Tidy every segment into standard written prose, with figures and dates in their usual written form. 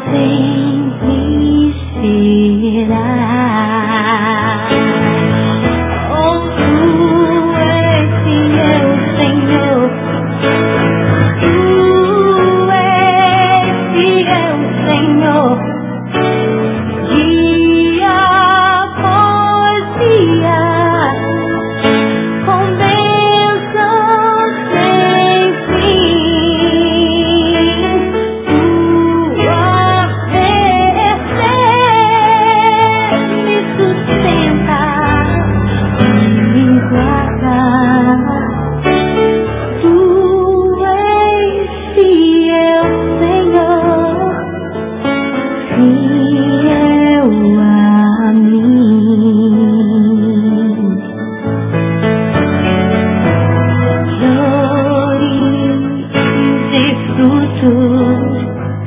sempre será. Oh, tu és fiel, Senhor. Tu és fiel, Senhor. Dia após dia, com bênçãos sem fim. Tua verdade me sustenta e me guarda. Tu és fiel, Senhor, fiel a mim. Flores e frutos,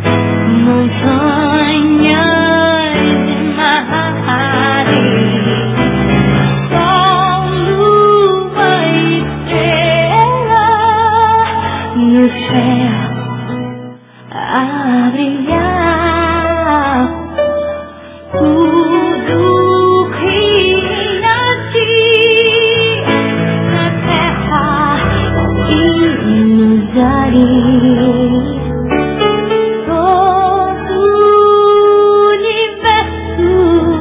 montanhas e mares, sol, lua e estrela no céu a brilhar. Tudo que nasce na terra e nos ares, todo o universo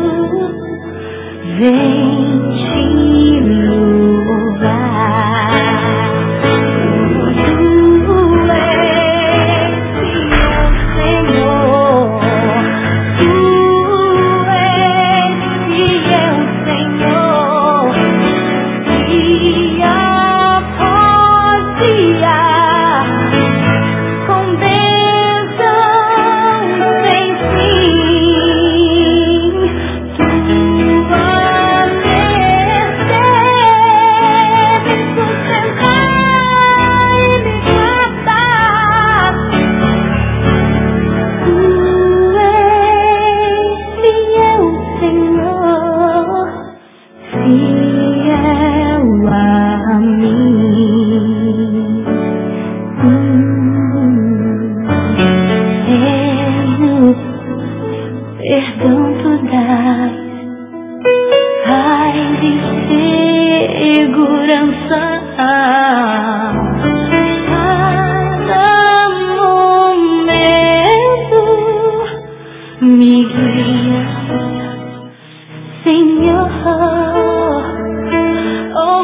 vem te louvar. Tu és fiel, Senhor. Tu és fiel, Senhor. Dia após dia, com bênçãos sem fim. Tua verdade me sustenta e me guarda. Tu és fiel, Senhor, fiel a mim. Perdão tu dás, paz e segurança. Cada momento me guia, Senhor. Oh,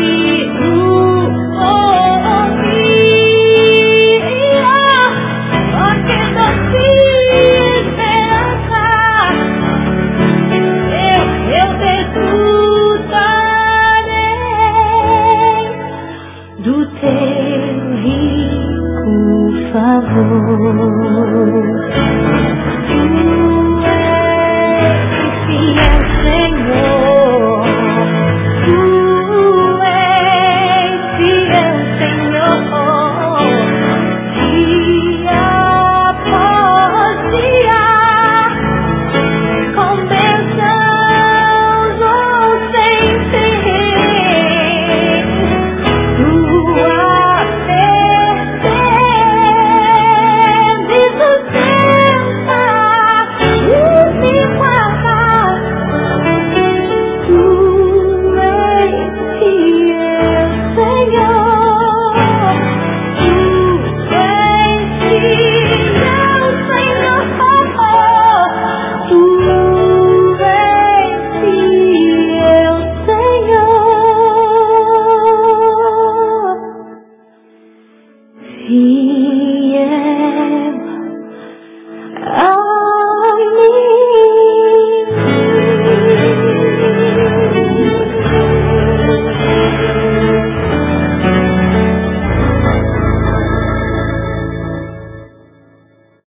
porque doce esperança eu desfrutarei do teu rico favor.